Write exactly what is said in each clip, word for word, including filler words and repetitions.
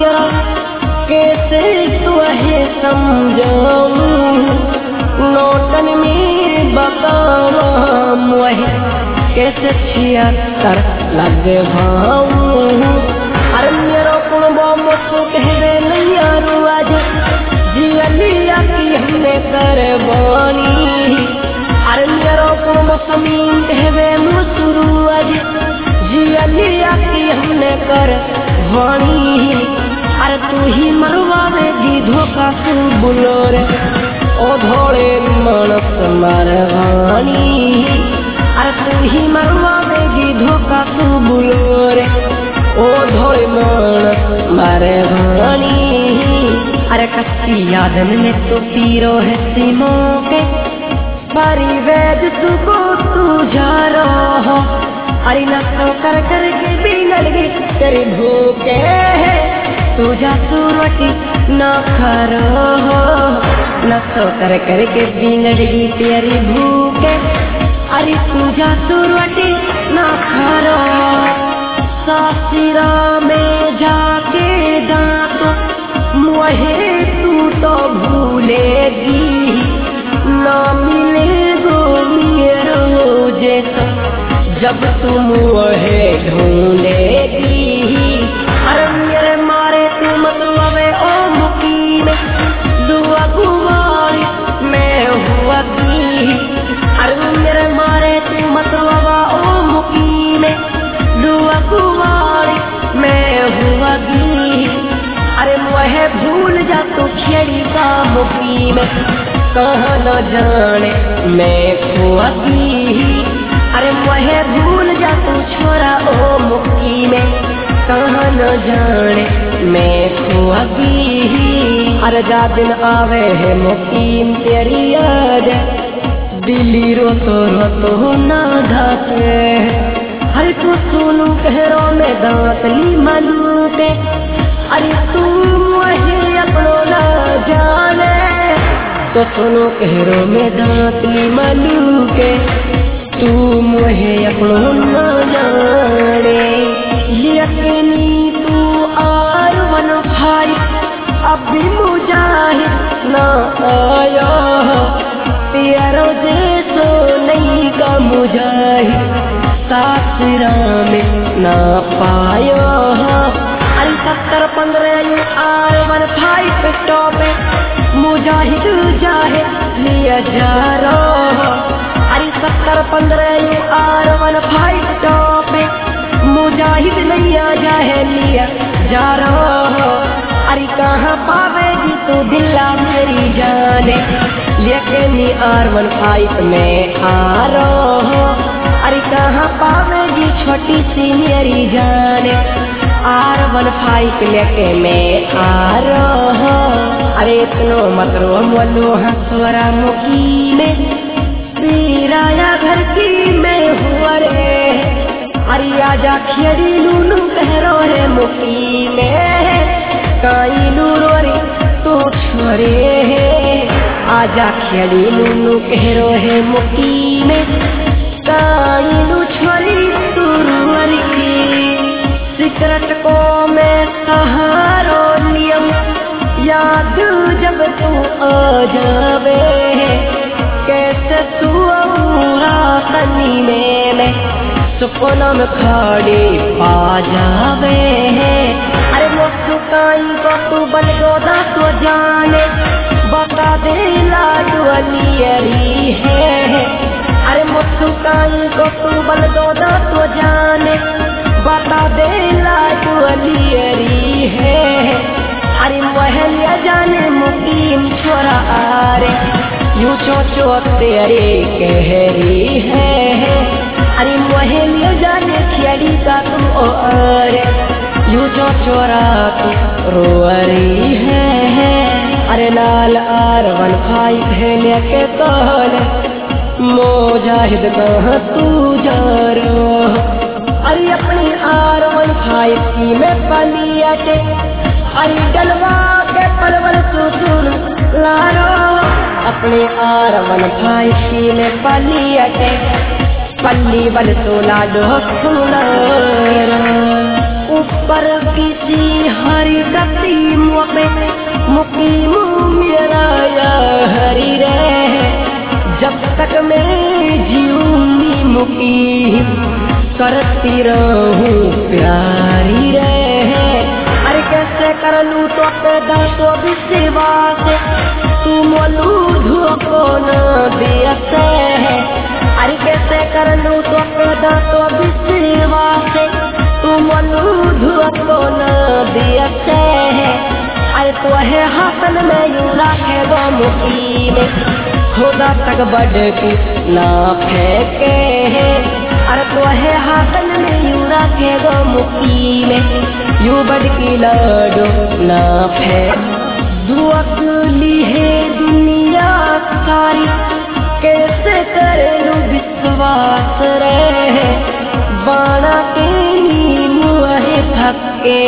कैसे तुहे समझाऊं नोटन में बकाम वही कैसे छिहत्तर लग भाऊं अरे मेरो कुण मुझको कहवे नहीं यारू आज जियलिया की हमने करवानी अरे मेरो कुण मौसमीन कहवे मुसरू आज जियलिया की हमने करवानी अरे तू ही मरवावेगी धोखा तू बुलोर ओ धोड़े मानस मरवानी अरे तू ही मरवावेगी धोखा तू बुलोर ओ धोड़े मानस मरवानी अरे कच्ची यादन में तो पीरो है सीमों के बारी वैद तू को तू जा रहा अरे नशो कर कर के बिगड़ गई तेरी भूखे तुझा सुरवटी न खरो नशो कर कर के बिगड़ गई तेरी भूखे अरे तुझा सुरवटी न खरो सासिरा में जाके दांतों मुहे तू तो भूलेगी ना मिलेगो मेरो जैसा जब तुम वहे ढूंढेगी अरे मेरे मारे तू मतलब ओ मुकीम दुआ गुवारी मैं हुआ की अरे मेरे मारे तू मतलब ओ मुकीम दुआ गुवारी मैं हुआ की अरे वह भूल जा तू खेड़ी का मुकीम कहाँ न जाने मैं हुआ की अरे वह भूल जा तू छोरा ओ मुक्की में कहाँ न जाने मैं खुआगी अरे जा दिन आवे है मुकीम तेरी याद दिल्ली रो तो रो तो ना धाके हर तू सुनू कहरो में दांत ली मलू के अरे तू मुझे अपनो ना जाने तो सुनो कहरो में दांत ली मलू के तू मुहे अपनो न जाने यकीनी तू आर वन भाई अभी मुजाहिद न आया तेरो जैसो नहीं का मुजाहिद सासरा में न पाया अरे सत्तर पंद्रह आर वन भाई पिटो पे मुजाहिद जाहे लिया जा रहा अरे सत्तर पंद्रह आर वन फाइव टॉप मुजाहिद नैया जाहे लिया जा रहा अरे कहाँ पावेगी तू दिल्ला मेरी जाने लेकिन आर वन फाइव में आ रहा अरे कहाँ पावेगी छोटी सी मेरी जाने आर वन फाइव लेके मैं आ रहा अरे इतनो मतरो मोलो हंसवरा मुकी में राया घर की मैं हुआ रे अरे आजा खियड़ी लूनू कहरो है मुकी में काई लूरो रे तो छोरे है आजा खियड़ी लूनू कहरो है मुकी में काई लू छोरी तू रुअरी सिकरट को मैं सहारो लियम याद जब तू आ जावे कैसे तू रातनी में मैं सुपना में खड़ी पा जावे अरे मुस्काई को तू बन गोदा तो जाने बता दे लाडू अलियरी है अरे मुस्काई को तू बन गोदा तो जाने बता दे लाडू अलियरी है अरे महलिया जाने मुकीम छोरा आ रे यूं चोचो तेरे कहरी है अरे मोहलियो जाने खियाड़ी का तू और यूं चोचो रात रोअरी है अरे लाल आर वन फाइव है लेके तोल मुजाहिद कहाँ तू जा रहा अरे अपनी आर वन फाइव की में पलिया के अरे डलवा के परवल सुसुन लारो अपने आर वन फाइव की में पलिया के पल्ली बल सोला डो सुना ऊपर किसी हरी गति मुके मुकीम मेरा या हरी रहे, जब तक मैं जीऊंगी मुकीम करती रहूं प्यारी रहे। अरे कैसे कर लूं तो पैदा तो विश्वास, तू मलूध को न दियते है। अरे कैसे कर लूं तो पैदा तो विश्वास, तू मलूध को न दियते है। अरे तो है हाथन में यूं रखे वो मुकीम, खुदा तक बढ़ की ना फेंके है। अरे तो है हाथन में यूं रखे वो मुकीम, यूं बढ़ की लाडो ना फेंक। दुअकली है दुनिया सारी, कैसे करे लूं विश्वास रहे। बाणा के मुँह थके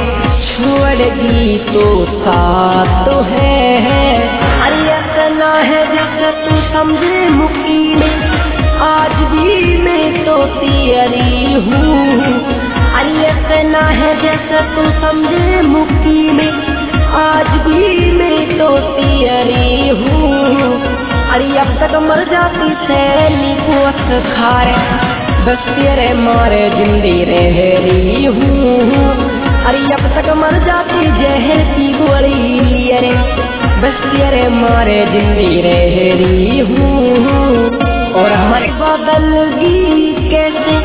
छोड़गी तो साथ तो है। अरे इतना है जैसे तू समझे मुकीम, आज भी मैं तो तेरी हूँ। अरे इतना है जैसे तू समझे मुकीम, आज भी मैं तो तेरी हूँ। अरे अब तक मर जाती सैनी कुछ खारे, बस तेरे मारे जिंदी रह रही हूँ। अरे अब तक मर जाती जहर की गोली, अरे बस तेरे मारे जिंदी रह रही हूँ। और हमारे बदल गी कैसे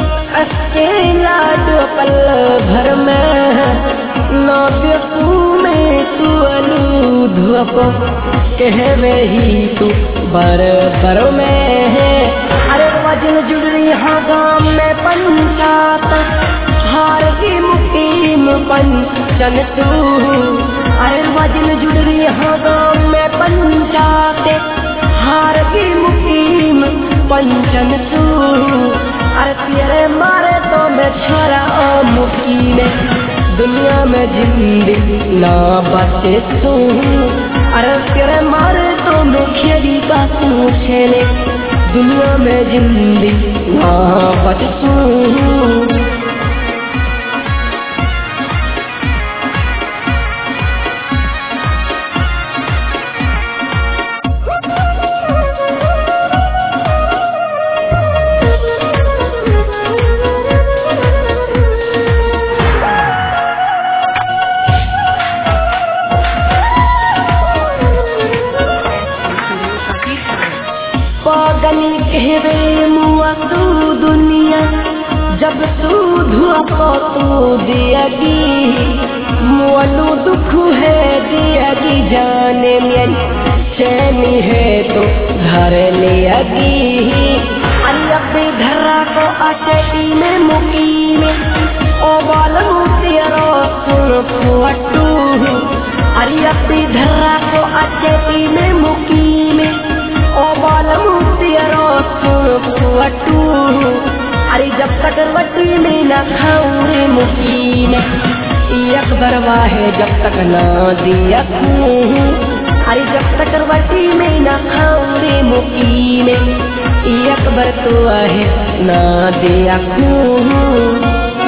अकेला जो पल भर में, ना बेसू में तू अलूध को कहवे ही तू बर बर में है। अरे वजन जुड़री हाँ गाम में पंचात, हार की मुकीम पंचन तू। अरे वजन जुड़री हाँ गाम में पंचात, हार की मुकीम पंचन तू। अरे तेरे मारे तो मैं छोरा मुकीम, दुनिया में जिंदगी ना बचे तू। अरे तेरे मारे तो मैं खेली का तू छेले, दुनिया में जिंदगी ना बचे तू। पागल कहवे मुआ तू दुनिया, जब तू धुआ को तू दियागी। मुअलू दुख है दियागी जाने मेरी, चैनी है तो धर लियागी। अल्लाह धरा को अटकी में मुकीम, ओ बालू तेरा सुन फुअटू। अल्लाह धरा को अटकी में मुकीम, ओ बालू तेरा सुन फुअटू। अरे जब तक वटी में न खाऊं रे मुकीम, एक बरवा है जब तक ना दिया खूं। अरे जब तक वटी में न खाऊं रे मुकीम, एक बर तो है ना दिया खूं।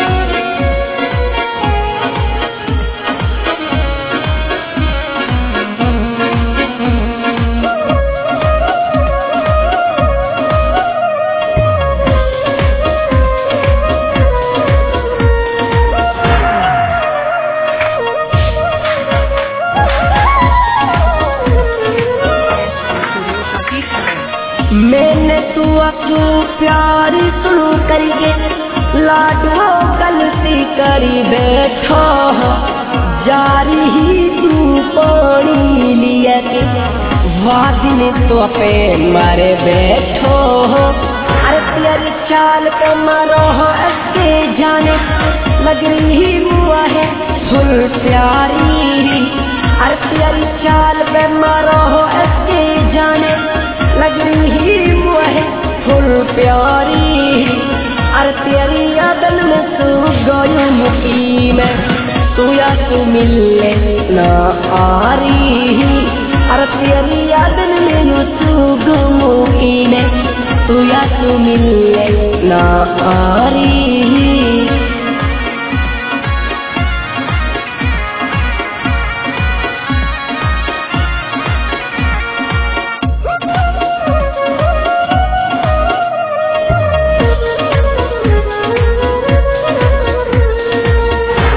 मैंने तू अक्सू प्यार सुनो करके, लाडो गलती करी बैठो। जारी ही तू पानी लिया के, वादिन तो पे मारे बैठो। अरे तेरी चाल पे मारो ऐसे जाने, लग रही हुआ है फुल प्यारी। अरे तेरी चाल पे मारो ऐसे जाने, लग रही हुआ है फुल प्यारी। अरे तेरी यादन में तू गयो मुकीम, तू या तू मिलने ना आ रही। अरे तेरी यादन में तू गयो मुकीम, तू या तू मिलने ना आ रही।